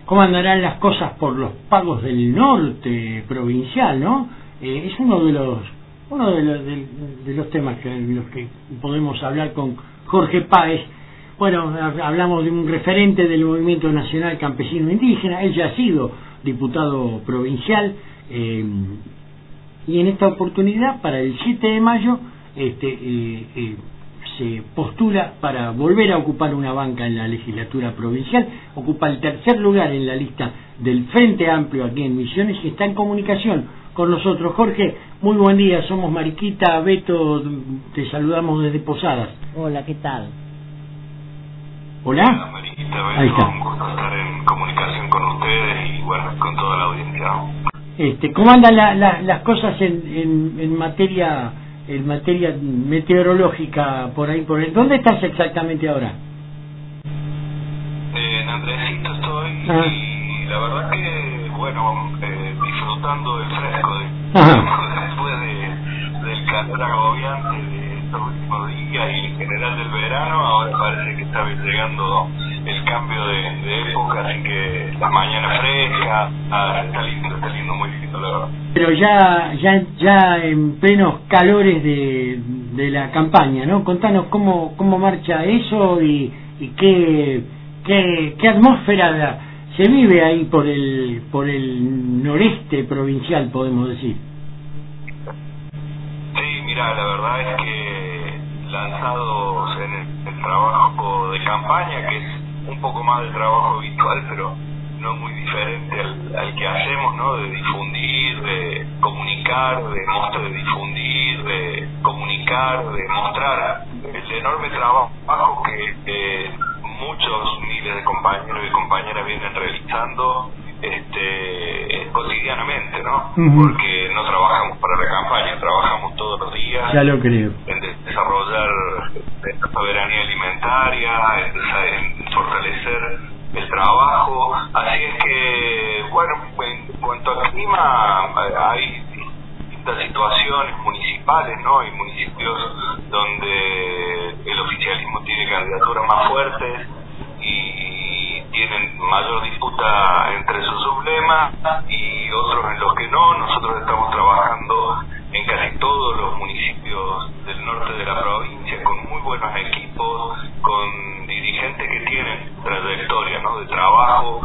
cómo andarán las cosas por los pagos del norte provincial, ¿no? Es uno de los temas en los que podemos hablar con Jorge Páez. Bueno, hablamos de un referente del movimiento nacional campesino indígena. Él ya ha sido diputado provincial, y en esta oportunidad, para el 7 de mayo, se postula para volver a ocupar una banca en la legislatura provincial. Ocupa el tercer lugar en la lista del Frente Amplio aquí en Misiones y está en comunicación con nosotros. Jorge, muy buen día. Somos Mariquita, Beto, te saludamos desde Posadas. Hola, ¿qué tal? Hola. Hola, Mariquita, Beto. Ahí está. Un gusto estar en comunicación con ustedes y bueno, con toda la audiencia. ¿Cómo andan las cosas en materia meteorológica por ahí? ¿Dónde estás exactamente ahora? En Andresito estoy y la verdad que, bueno, disfrutando del fresco después del calor agobiante de estos últimos días y en general del verano. Ahora parece que está llegando el cambio de época, así que las mañanas frescas, está lindo, muy lindo, la verdad. Pero ya en plenos calores de la campaña, ¿no? Contanos cómo marcha eso y qué atmósfera se vive ahí por el noreste provincial, podemos decir. Sí, mira, la verdad es que lanzados en el trabajo de campaña, que es un poco más del trabajo habitual, pero no muy diferente al que hacemos, ¿no? De difundir, de comunicar, de mostrar, de difundir, de comunicar, de mostrar el enorme trabajo que muchos miles de compañeros y compañeras vienen realizando cotidianamente, ¿no? Porque no trabajamos para la campaña, trabajamos todos los días. Ya lo creo. En desarrollar la soberanía alimentaria, en fortalecer el trabajo. Así es que, bueno, en cuanto al clima, hay distintas situaciones municipales, ¿no? Hay municipios donde el oficialismo tiene candidaturas más fuertes y tienen mayor disputa entre sus sublemas, y otros en los que no. Nosotros estamos trabajando en casi todos los municipios del norte de la provincia con muy buenos equipos, con dirigentes que tienen trayectoria, ¿no? De trabajo,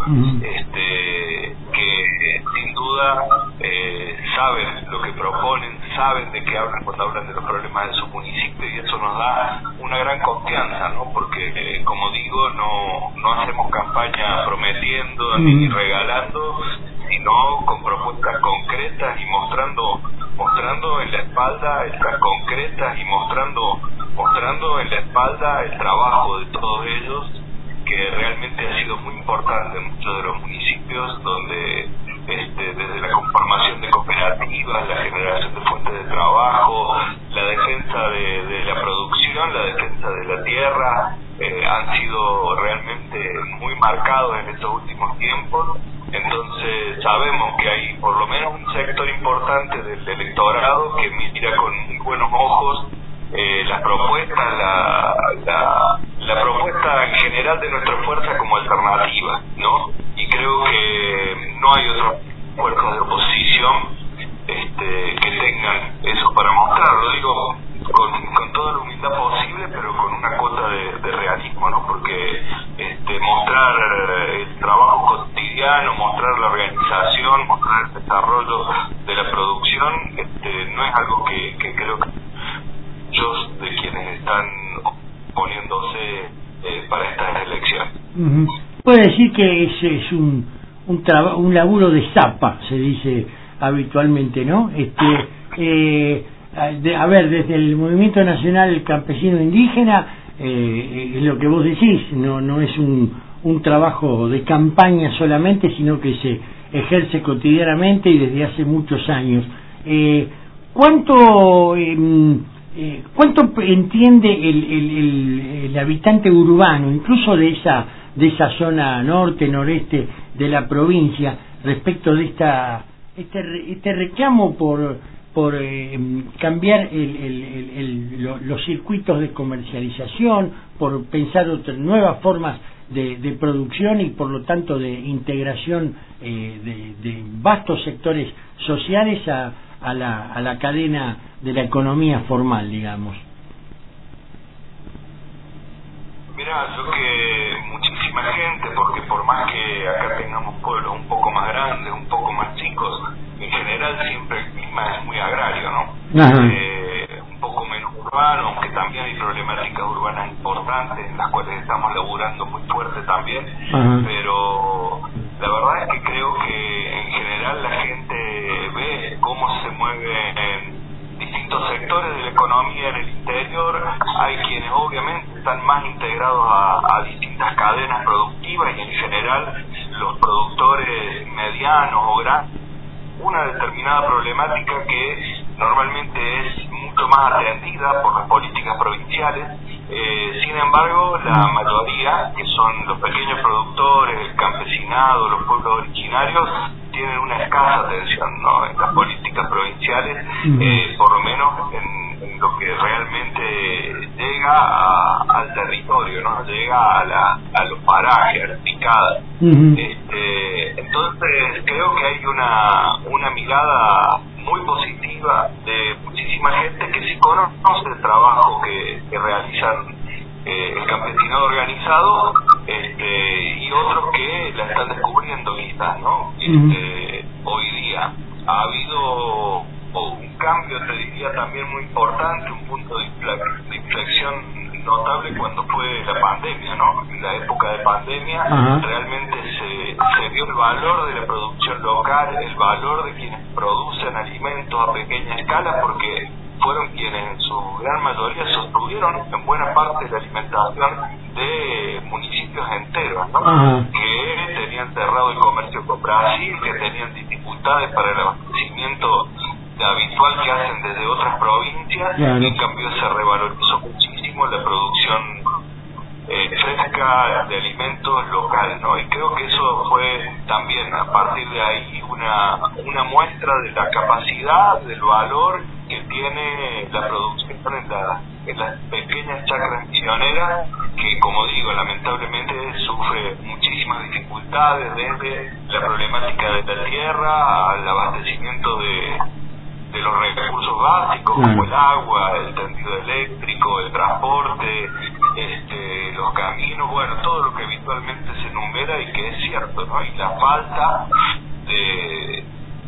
que sin duda saben lo que proponen, saben de qué hablan cuando hablan de los problemas de su municipio, y eso nos da una gran confianza, ¿no? Porque como digo, no hacemos campaña prometiendo ni regalando, sino con propuestas concretas y mostrando en la espalda estas concretas y mostrando en la espalda el trabajo de todos ellos, que realmente ha sido muy importante en muchos de los municipios donde desde la conformación de cooperativas, la generación de fuentes de trabajo, la defensa de la producción, la defensa de la tierra, han sido realmente muy marcados en estos últimos tiempos. Entonces sabemos que hay por lo menos un sector importante del electorado que mira con muy buenos ojos las propuestas, la propuesta en general de nuestra fuerza como alternativa, ¿no? Y creo que no hay otras fuerzas de oposición que tengan eso para mostrar. Lo digo con toda la humildad posible, pero con una cuota de realismo, ¿no? Porque mostrar el trabajo cotidiano, mostrar la organización, mostrar el desarrollo de la producción, no es algo que creo que muchos de quienes están poniéndose para estas elecciones. Puede decir que ese es un laburo de zapa, se dice habitualmente, ¿no? A ver, desde el Movimiento Nacional Campesino Indígena, lo que vos decís, no es un trabajo de campaña solamente, sino que se ejerce cotidianamente y desde hace muchos años. ¿Cuánto entiende el habitante urbano, incluso de esa zona norte, noreste de la provincia, respecto de este reclamo por cambiar los circuitos de comercialización, por pensar nuevas formas de producción y por lo tanto de integración de vastos sectores sociales a la cadena de la economía formal, digamos. Mirá, yo que muchísima gente, porque por más que acá tengamos pueblos un poco más grandes, un poco más chicos, en general siempre el clima es muy agrario, ¿no? Un poco menos urbano, aunque también hay problemáticas urbanas importantes en las cuales estamos laburando muy fuerte también, pero la verdad es que creo que en general la gente ve cómo se mueve en distintos sectores de la economía en el interior. Hay quienes obviamente están más integrados a distintas cadenas productivas y en general los productores medianos o grandes una determinada problemática que normalmente es mucho más atendida por las políticas provinciales. Sin embargo, la mayoría, que son los pequeños productores, el campesinado, los pueblos originarios, tienen una escasa atención, ¿no?, en las políticas provinciales, por lo menos en lo que realmente llega al territorio, ¿no?, llega a los parajes, a las picadas. Entonces creo que hay una mirada muy positiva de muchísima gente que sí conoce el trabajo que realizan el campesinado organizado, y otros que la están descubriendo quizás, ¿no? Hoy día ha habido un cambio, te diría, también muy importante, un punto de inflexión notable cuando fue la pandemia, ¿no? En la época de pandemia realmente se vio el valor de la producción local, el valor de quienes producen alimentos a pequeña escala, porque fueron quienes en su gran mayoría sostuvieron en buena parte la alimentación de municipios enteros, ¿no? Que tenían cerrado el comercio con Brasil, que tenían dificultades para el abastecimiento habitual que hacen desde otras provincias, y en cambio se revalorizó muchísimo la producción fresca de alimentos local, ¿no? Y creo que eso fue también a partir de ahí una muestra de la capacidad, del valor que tiene la producción en las pequeñas chacras misioneras, que, como digo, lamentablemente sufre muchísimas dificultades, desde la problemática de la tierra al abastecimiento de los recursos básicos, como el agua, el tendido eléctrico, el transporte, los caminos, bueno, todo lo que habitualmente se enumera y que es cierto, ¿no? Y la falta de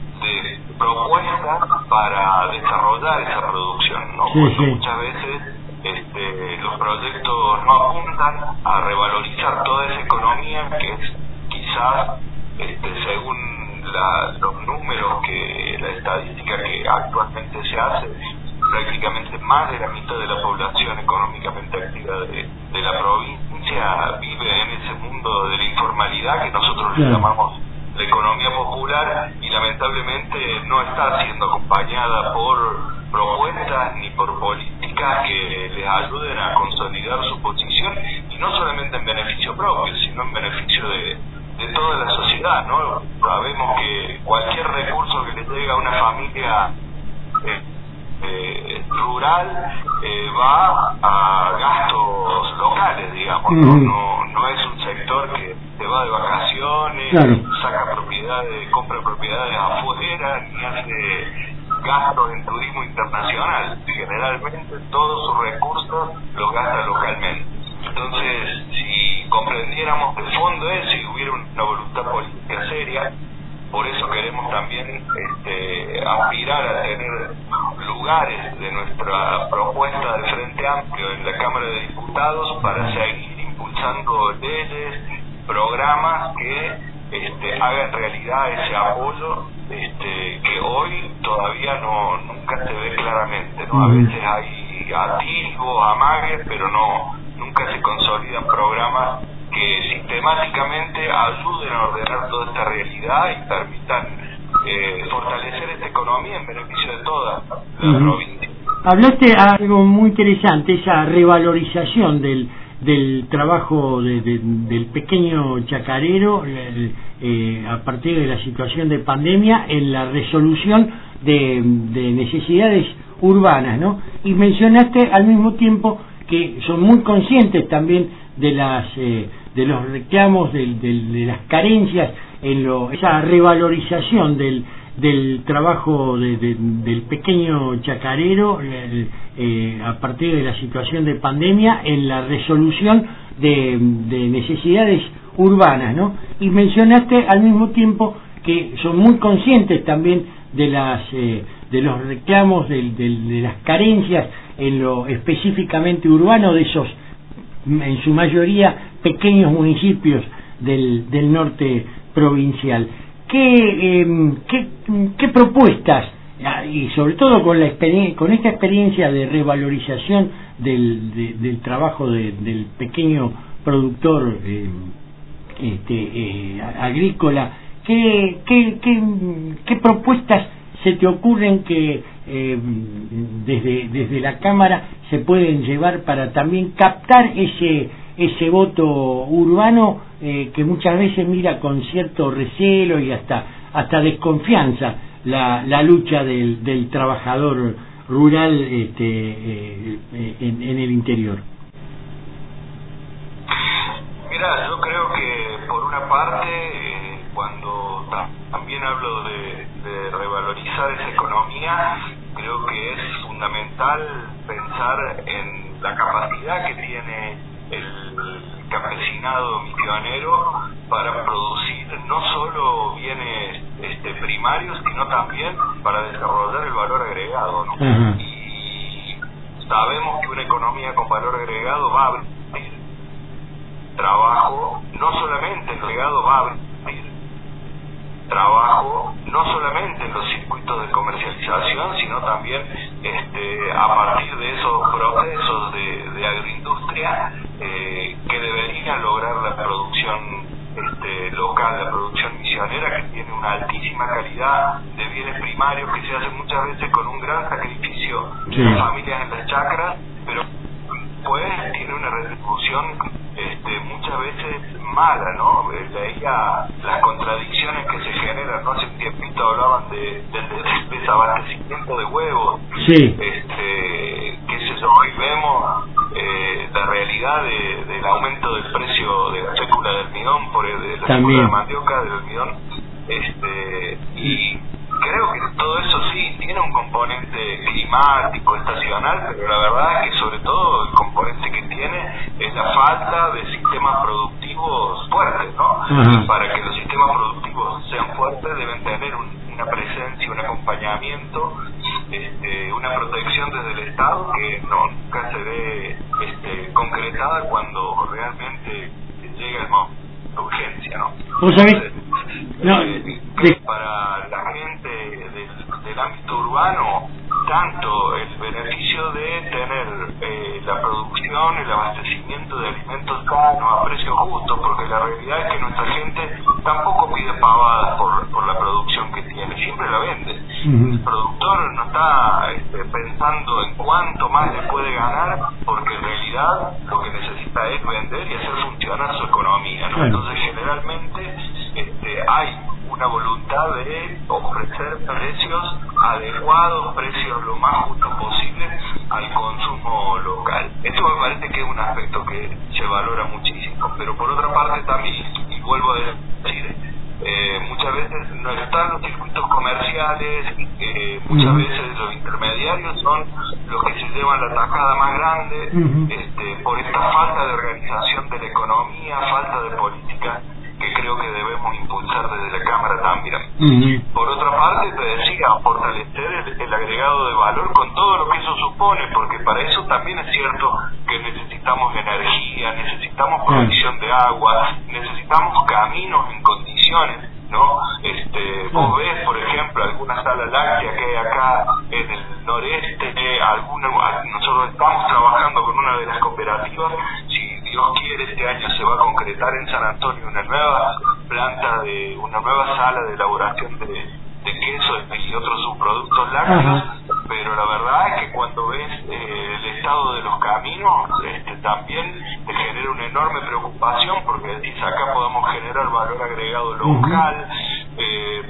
propuestas para desarrollar esa producción, ¿no? Porque muchas veces los proyectos no apuntan a revalorizar toda esa economía que es quizás, según los números, que la estadística que actualmente se hace, prácticamente más de la mitad de la población económicamente activa de la provincia vive en ese mundo de la informalidad que nosotros le llamamos la economía popular, y lamentablemente no está siendo acompañada por propuestas ni por políticas que les ayuden a consolidar su posición, y no solamente en beneficio propio, sino en beneficio de toda la sociedad, ¿no? Sabemos que cualquier recurso que le llegue a una familia rural va a gastos locales, digamos, no es un sector que se va de vacaciones, saca propiedades, compra propiedades afuera, ni hace gastos en turismo internacional. Generalmente todos sus recursos los gasta localmente. Entonces, si comprendiéramos de fondo eso y hubiera una voluntad política seria, por eso queremos también aspirar a tener lugares de nuestra propuesta de Frente Amplio en la Cámara de Diputados para seguir impulsando leyes, programas que hagan realidad ese apoyo que hoy todavía nunca se ve claramente, ¿no? A veces hay atisbos, amagues, pero nunca se consolidan programas que sistemáticamente ayuden a ordenar toda esta realidad y permitan fortalecer esta economía en beneficio de toda la provincia. Hablaste algo muy interesante, esa revalorización del trabajo del pequeño chacarero a partir de la situación de pandemia en la resolución de necesidades urbanas, ¿no? Y mencionaste al mismo tiempo que son muy conscientes también de los reclamos, de las carencias esa revalorización del trabajo del pequeño chacarero a partir de la situación de pandemia en la resolución de necesidades urbanas, ¿no? Y mencionaste al mismo tiempo que son muy conscientes también de los reclamos, de las carencias en lo específicamente urbano de esos, en su mayoría, pequeños municipios del norte provincial. ¿Qué propuestas, y sobre todo con esta experiencia de revalorización del trabajo del pequeño productor agrícola, qué propuestas se te ocurren que desde la Cámara se pueden llevar para también captar ese voto urbano que muchas veces mira con cierto recelo y hasta desconfianza la lucha del trabajador rural en el interior? Mira, yo creo que por una parte, cuando también hablo de revalorizar esa economía, creo que es fundamental pensar en la capacidad que tiene el campesinado misionero para producir no solo bienes primarios, sino también para desarrollar el valor agregado, ¿no? Uh-huh. Y sabemos que una economía con valor agregado va a abrir trabajo, no solamente el agregado va a abrir trabajo, no solamente en los circuitos de comercialización, sino también a partir de esos procesos de agroindustria que deberían lograr la producción local, la producción misionera, que tiene una altísima calidad de bienes primarios que se hace muchas veces con un gran sacrificio de las familias en las chacras, pero pues tiene una retribución muchas veces mala, ¿no? Leía las contradicciones que se generan, ¿no? Hace un tiempito hablaban del desabastecimiento de huevos. Sí. Qué sé yo, hoy vemos la realidad del aumento del precio de la fécula de almidón por de la fécula de mandioca, del almidón, y creo que todo eso sí tiene un componente climático, estacional, pero la verdad es que sobre todo el componente que tiene es la falta de sistemas productivos fuertes, ¿no? Uh-huh. Y para que los sistemas productivos sean fuertes deben tener una presencia, un acompañamiento, una protección desde el Estado que nunca se ve concretada cuando realmente llega el momento de urgencia, ¿no? ¿Vos sabés? Para la gente del ámbito urbano, tanto el beneficio de tener la producción, el abastecimiento de alimentos sanos a precios justos, porque la realidad es que nuestra gente tampoco pide pavadas por la producción que tiene, siempre la vende. Uh-huh. El productor no está pensando en cuánto más le puede ganar, porque en realidad lo que necesita es vender y hacer funcionar su economía, ¿no? Entonces generalmente hay una voluntad de ofrecer precios adecuados, precios lo más justos posible al consumo local. Esto me parece que es un aspecto que se valora muchísimo, pero por otra parte también, y vuelvo a decir, muchas veces no están los circuitos comerciales, muchas veces los intermediarios son los que se llevan la tajada más grande, por esta falta de organización de la economía, falta de política que creo que debemos impulsar desde la Cámara también. Uh-huh. Por otra parte, te decía, fortalecer el agregado de valor con todo lo que eso supone, porque para eso también es cierto que necesitamos energía, necesitamos provisión de agua, necesitamos caminos en condiciones, ¿no? Vos ves, por ejemplo, alguna sala láctea que hay acá en el noreste, nosotros estamos trabajando con una de las cooperativas. Si Dios quiere, este año se va a concretar en San Antonio una nueva planta, una nueva sala de elaboración de queso y otros subproductos lácteos. Uh-huh. Pero la verdad es que cuando ves el estado de los caminos, también te genera una enorme preocupación, porque decís, acá podemos generar valor agregado local,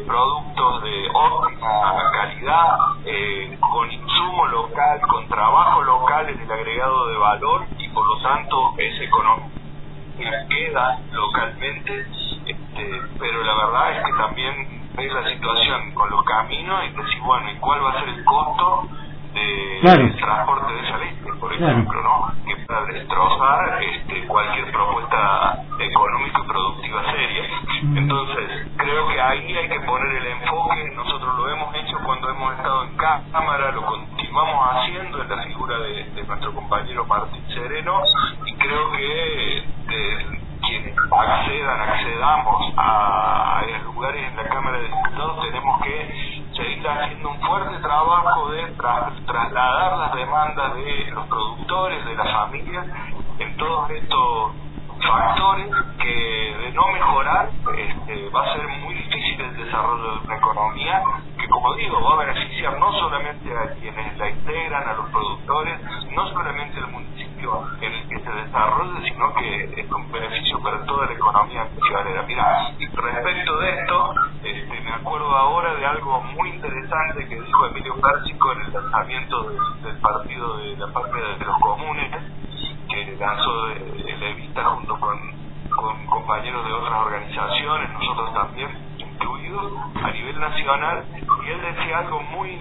productos de óptima calidad, con insumo local, con trabajo local en el agregado de valor, y por lo tanto esa economía queda localmente, pero la verdad es que también ves la situación con los caminos y decís, bueno, ¿y cuál va a ser el costo del transporte de esa leche, por ejemplo, ¿no? Que para destrozar cualquier propuesta económica y productiva seria. Entonces, creo que ahí hay que poner el enfoque. Nosotros lo hemos hecho cuando hemos estado en cámara, lo continuamos haciendo en la figura de nuestro compañero Martín Sereno, y creo que quienes accedamos a lugares en la Cámara de Diputados, tenemos que seguir haciendo un fuerte trabajo de trasladar las demandas de los productores, de las familias, en todos estos factores que, de no mejorar, va a ser muy difícil el desarrollo de una economía que, como digo, va a beneficiar no solamente a quienes la integran, a los productores, no solamente al municipio en el que se desarrolla, sino que es un beneficio para toda la economía ciudadana. Mira, respecto de esto, me acuerdo ahora de algo muy interesante que dijo Emilio Pérsico en el lanzamiento del partido de la parte de los comunes, que lanzó el Evita junto con compañeros de otras organizaciones, nosotros también incluidos, a nivel nacional, y él decía algo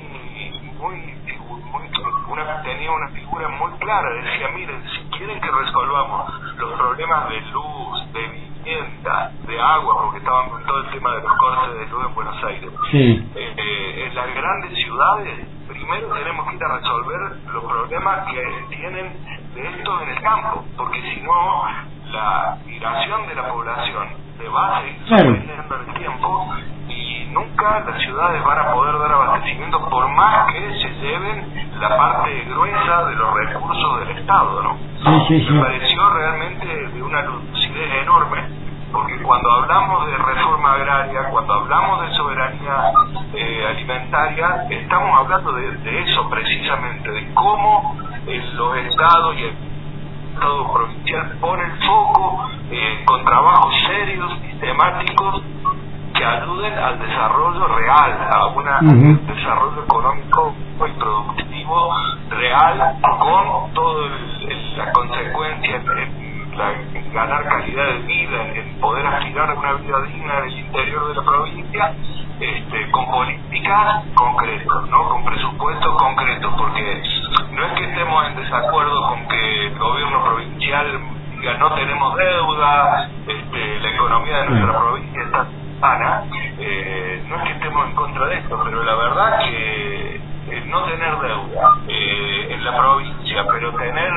tenía una figura muy clara, decía, miren, si quieren que resolvamos los problemas de luz, de vivienda, de agua, porque estaban con todo el tema de los cortes de luz en Buenos Aires, en las grandes ciudades, primero tenemos que ir a resolver los problemas que tienen de esto en el campo, porque si no, la migración de la población se va a seguir sosteniendo en el tiempo, y nunca las ciudades van a poder dar abastecimiento por más que se lleven la parte gruesa de los recursos del Estado, ¿no? Me pareció realmente de una lucidez enorme, porque cuando hablamos de reforma agraria, cuando hablamos de soberanía alimentaria, estamos hablando de eso precisamente, de cómo los estados y el Estado provincial ponen foco con trabajos serios, sistemáticos, que ayuden al desarrollo real, a un desarrollo económico y productivo real, con toda la consecuencia en ganar calidad de vida, en poder aspirar a una vida digna en el interior de la provincia, con políticas concretas, ¿no? Con presupuestos concretos, porque no es que estemos en desacuerdo con que el gobierno provincial diga no tenemos deuda, la economía de nuestra provincia está sana, no es que estemos en contra de esto, pero la verdad que no tener deuda en la provincia, pero tener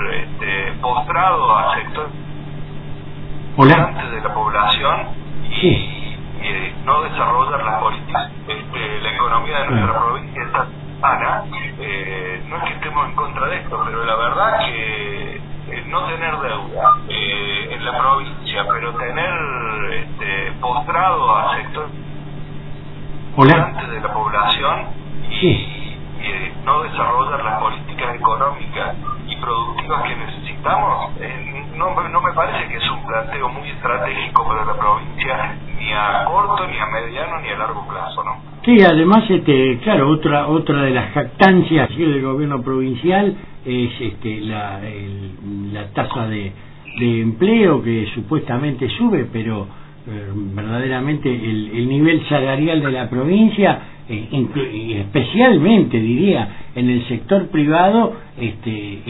postrado a sectores importantes de la población y no desarrollar las políticas, la economía de nuestra provincia está sana, no es que estemos en contra de esto, pero la verdad que no tener deuda en la provincia, pero tener postrado a sectores importantes de la población y no desarrollar las políticas económicas y productivas que necesitamos, no me parece que es un planteo muy estratégico para la provincia, ni a corto, ni a mediano, ni a largo plazo, ¿no? Sí, además, claro, otra de las jactancias del gobierno provincial es la tasa de empleo, que supuestamente sube, pero verdaderamente el nivel salarial de la provincia, especialmente diría en el sector privado, es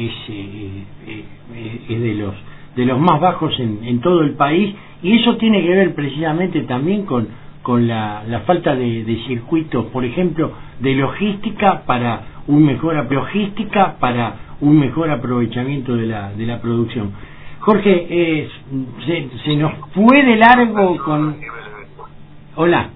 de los más bajos en todo el país, y eso tiene que ver precisamente también con la falta de circuitos, por ejemplo, de logística para un mejor aprovechamiento de la producción. Jorge, se nos fue de largo con... Hola.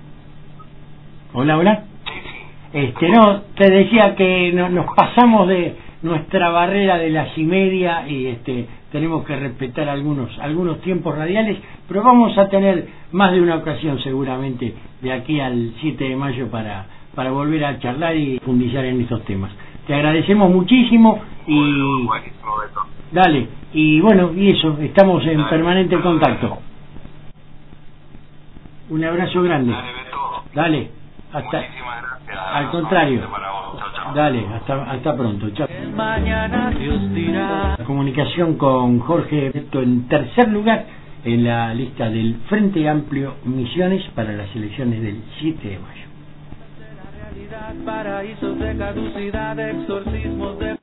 No, te decía que nos pasamos de nuestra barrera de las 1:30 y tenemos que respetar algunos tiempos radiales, pero vamos a tener más de una ocasión seguramente de aquí al 7 de mayo para volver a charlar y profundizar en estos temas. Te agradecemos muchísimo y... Dale, y bueno, y eso, estamos en permanente contacto. Un abrazo grande. Dale, Muchísimas gracias. al contrario. Para vos. Chau, chau. Dale, hasta pronto. Chao. Mañana Dios dirá. La comunicación con Jorge Beto en tercer lugar en la lista del Frente Amplio Misiones para las elecciones del 7 de mayo. Paraísos de caducidad, exorcismos de